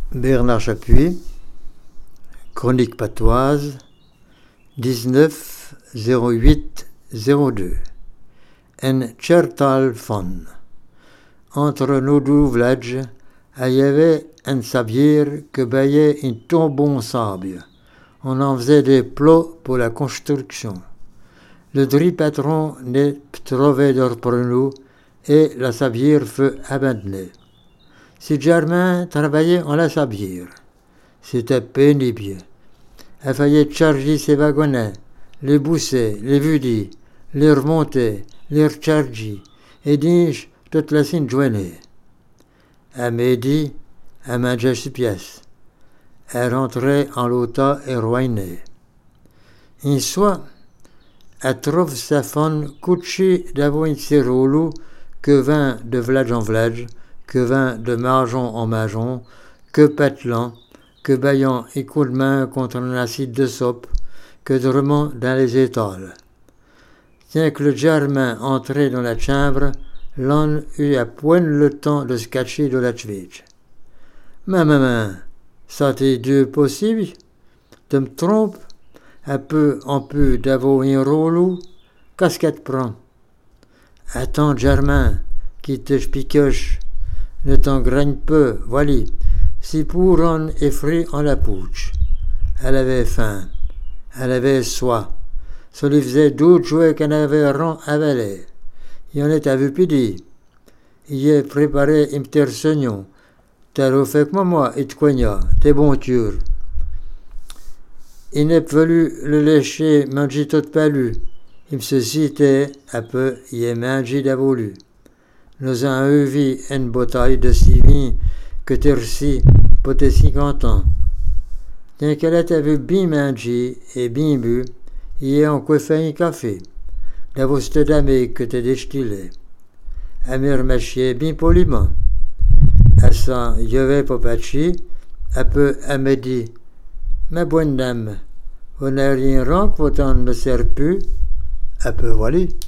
Bernard Chapuis, Chronique patoise, 19-08-02. En certal fon. Entre nos deux villages, il y avait un sablier que baillait un tombon sable. On en faisait des plots pour la construction. Le dri patron ne trouvait d'or pour nous et la sablière fut abandonnée. Si Germain travaillait en la sablière, c'était pénible. Il fallait charger ses wagonnets, les bousser, les vider, les remonter, les recharger, et dis toute la sine journée. À midi, elle mangeait ses pièces. Elle rentrait en lota et ruinée. Un soir, elle trouve sa femme couchée d'avoir un rouleau que vint de village en village, que vint de majon en majon, que pételant, que baillant un coup de main contre un acide de soupe, que dormant dans les étals. Tiens que le Germain entrait dans la chambre, l'on eut à point le temps de se cacher de la cheville. Mais maman, ça t'est Dieu possible? Tu me trompes? Un peu en peu d'avoir un rouleau, qu'est-ce qu'elle te prend? Attends, Germain, qui te picoche, ne t'engraine peu, voilà. Si pour on effraie en la pouche. Elle avait faim, elle avait soif. Ça lui faisait d'autres jouets qu'elle avait rang avalé. Il en était à vu pidi. Il a préparé un petit sognon. T'as refait que moi, et te cogna, t'es bon tur. Il n'a voulu le lécher, manger tout palu. Il se citait un peu, il a mangé d'avolu. Nous avons eu une bouteille de civin que t'es reçu pour tes 50 ans. Dès qu'elle avait bien mangé et bien bu, il a encore fait un café. D'avoir cette dame que t'es distillé. Elle me remerciait bien poliment. À ça, il y avait papachi, un peu, elle me dit, ma bonne dame, vous n'avez rien rang que votre ne sert plus? Un peu, voilà.